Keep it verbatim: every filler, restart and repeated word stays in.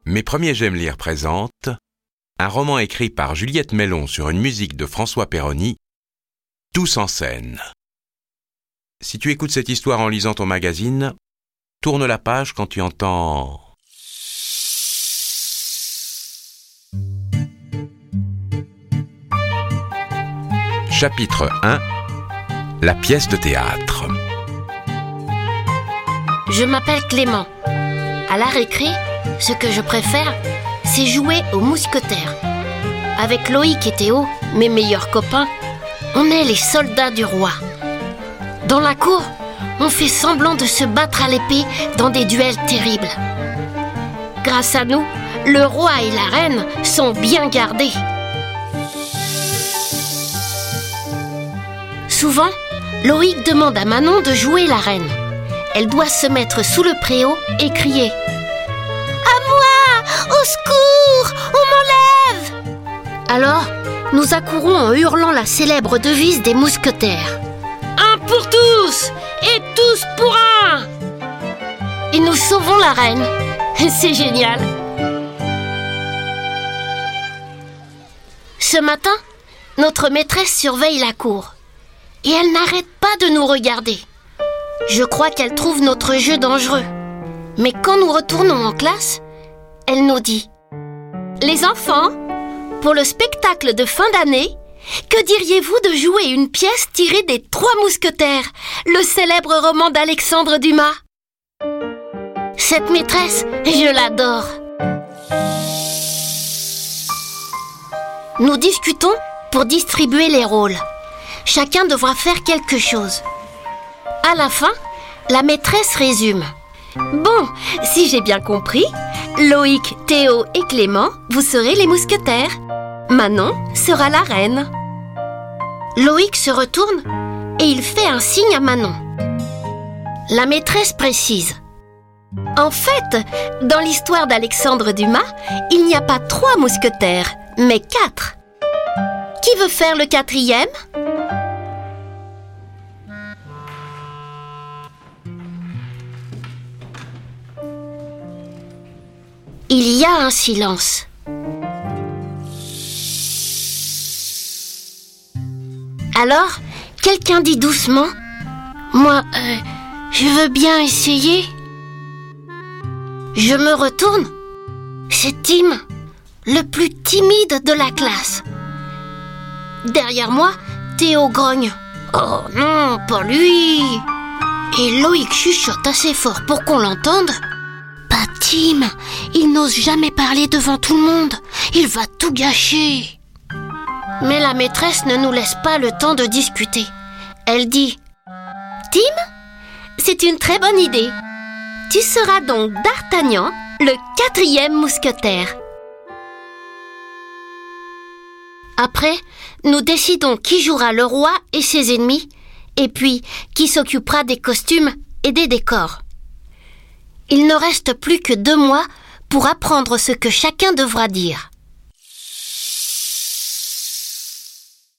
Mes premiers J'aime lire présente un roman écrit par Juliette Mellon sur une musique de François Perroni, Tous en scène. Si tu écoutes cette histoire en lisant ton magazine, tourne la page quand tu entends... Chapitre un. La pièce de théâtre. Je m'appelle Clément. À la récré, ce que je préfère, c'est jouer aux mousquetaires. Avec Loïc et Théo, mes meilleurs copains, on est les soldats du roi. Dans la cour, on fait semblant de se battre à l'épée dans des duels terribles. Grâce à nous, le roi et la reine sont bien gardés. Souvent, Loïc demande à Manon de jouer la reine. Elle doit se mettre sous le préau et crier « À moi! Au secours! On m'enlève !» Alors, nous accourons en hurlant la célèbre devise des mousquetaires. « Un pour tous et tous pour un !» Et nous sauvons la reine. C'est génial. Ce matin, notre maîtresse surveille la cour. Et elle n'arrête pas de nous regarder. Je crois qu'elle trouve notre jeu dangereux. Mais quand nous retournons en classe, elle nous dit « Les enfants, pour le spectacle de fin d'année, que diriez-vous de jouer une pièce tirée des Trois Mousquetaires, le célèbre roman d'Alexandre Dumas ?» Cette maîtresse, je l'adore. Nous discutons pour distribuer les rôles. Chacun devra faire quelque chose. À la fin, la maîtresse résume. Bon, si j'ai bien compris, Loïc, Théo et Clément, vous serez les mousquetaires. Manon sera la reine. Loïc se retourne et il fait un signe à Manon. La maîtresse précise. En fait, dans l'histoire d'Alexandre Dumas, il n'y a pas trois mousquetaires, mais quatre. Qui veut faire le quatrième ? Il y a un silence. Alors, quelqu'un dit doucement « Moi, euh, je veux bien essayer. » Je me retourne. C'est Tim, le plus timide de la classe. Derrière moi, Théo grogne « Oh non, pas lui !» Et Loïc chuchote assez fort pour qu'on l'entende. Pas Tim, il n'ose jamais parler devant tout le monde. Il va tout gâcher. Mais la maîtresse ne nous laisse pas le temps de discuter. Elle dit « Tim, c'est une très bonne idée. Tu seras donc D'Artagnan, le quatrième mousquetaire. » Après, nous décidons qui jouera le roi et ses ennemis, et puis qui s'occupera des costumes et des décors. Il ne reste plus que deux mois pour apprendre ce que chacun devra dire.